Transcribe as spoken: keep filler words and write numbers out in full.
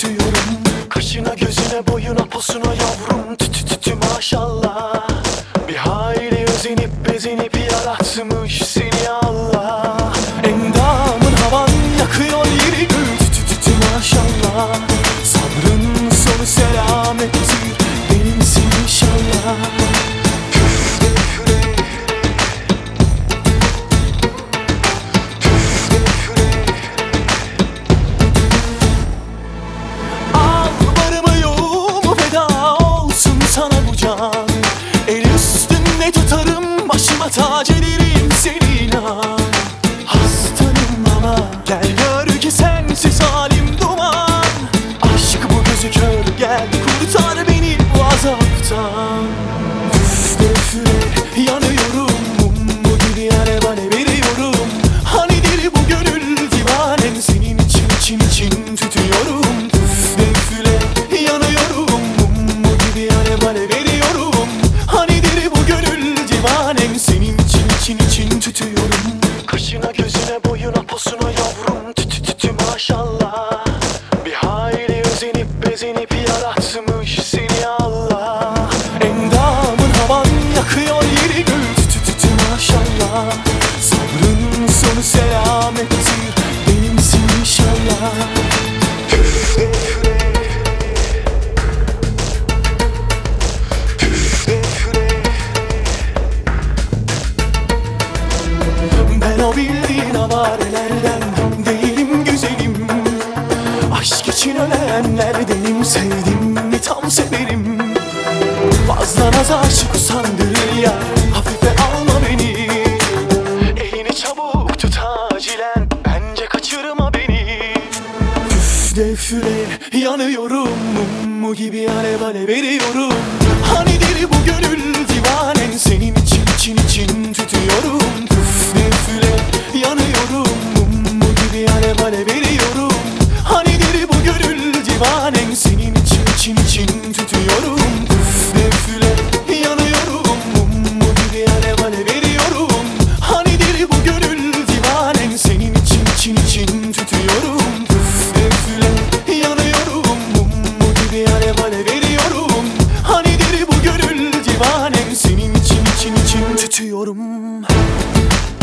tutuyorum. Kaşına gözüne boyuna posuna yavrum tü tü tü tü maşallah. Bir hayli özenip bezenip yaratmış seni Allah. Endamın havan yakıyor yeri gül tü tü tü tü maşallah. Sabrın sonu selamettir benimsin inşallah. El üstünde tutarım, başıma tac ederim seni inan. Hastanım ama gel gör ki sensiz halim duman. Aşk bu gözü kör, gel kurtar beni bu azaptan. Üfle üfle yanıyorum, mum gibi alev alev veriyorum. Hanidir bu gönül divanen, senin için için için tutuyorum. Üfle üfle yanıyorum, mum gibi alev alev veriyorum. Hanidir bu gönül divanem, senin için için için tutuyorum. Kaşına gözüne boyuna posuna yavrum tü tü tü tü maşallah. Bir hayli özenip bezenip yaratmış seni Allah. Endamın havan yakıyor yeri gül tü tü tü tü maşallah. Sabrın sonu selamettir benimsin inşallah. Ben o bildiğin avarelerden değilim güzelim. Aşk için ölenlerdenim, sevdim mi tam severim. Fazla naz aşık usandırır ya, hafife alma beni. Elini çabuk tut acilen, bence kaçırma beni. Üfle üfle yanıyorum, mum gibi alev alev veriyorum. Hanidir bu gönül divanen, senin için için için tutuyorum. Üfle üfle yanıyorum, mum gibi alev alev veriyorum. Hanidir bu gönül divanen, senin için için için tutuyorum. Üfle üfle yanıyorum, mum gibi alev alev veriyorum. Hanidir bu gönül divanen, senin için için için tutuyorum. Üfle üfle yanıyorum, mum gibi alev alev veriyorum. Hanidir bu gönül divanem, senin için için için tutuyorum.